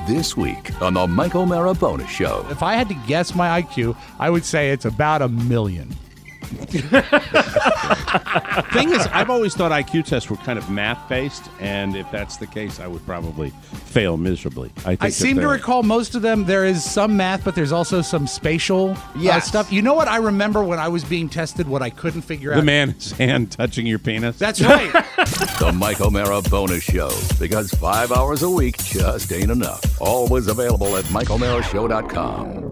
This week on the Mike O'Mara Bonus Show. If I had to guess my IQ, I would say it's about 1 million. Thing is, I've always thought IQ tests were kind of math-based, and if that's the case, I would probably fail miserably. I seem to recall most of them, there is some math, but there's also some spatial stuff. You know what I remember when I was being tested, what I couldn't figure out? The man's hand touching your penis? That's right. The Mike O'Mara Bonus Show, because 5 hours a week just ain't enough. Always available at MikeO'MaraShow.com.